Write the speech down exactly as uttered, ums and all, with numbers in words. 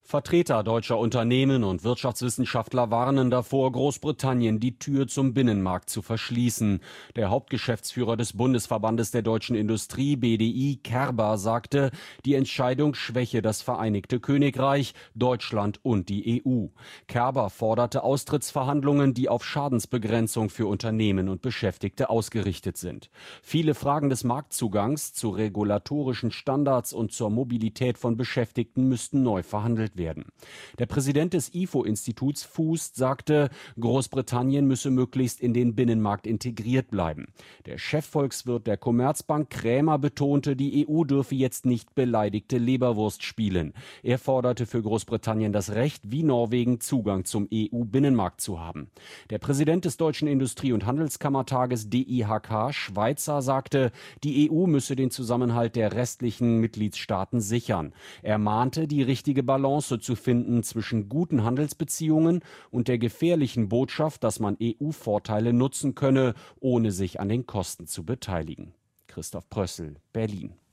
Vertreter deutscher Unternehmen und Wirtschaftswissenschaftler warnen davor, Großbritannien die Tür zum Binnenmarkt zu verschließen. Der Hauptgeschäftsführer des Bundesverbandes der deutschen Industrie, B D I, Kerber, sagte, die Entscheidung schwäche das Vereinigte Königreich, Deutschland und die E U. Kerber forderte Austrittsverhandlungen, die auf Schadensbegrenzung für Unternehmen und Beschäftigte ausgerichtet sind. Viele Fragen des Marktzugangs zu regulatorischen Standards und zur Mobilität von Beschäftigten müssten neu verhandelt werden. Der Präsident des I F O-Instituts Fußt sagte, Großbritannien müsse möglichst in den Binnenmarkt integriert bleiben. Der Chefvolkswirt der Commerzbank Krämer betonte, die E U dürfe jetzt nicht beleidigte Leberwurst spielen. Er forderte für Großbritannien das Recht, wie Norwegen Zugang zum E U-Binnenmarkt zu haben. Der Präsident des Deutschen Industrie- und Handelskammertages D I H K, Schweizer, sagte, die E U müsse den Zusammenhalt der restlichen Mitgliedstaaten sichern. Er mahnte, die richtige Balance zu finden zwischen guten Handelsbeziehungen und der gefährlichen Botschaft, dass man E U-Vorteile nutzen könne, ohne sich an den Kosten zu beteiligen. Christoph Prössel, Berlin.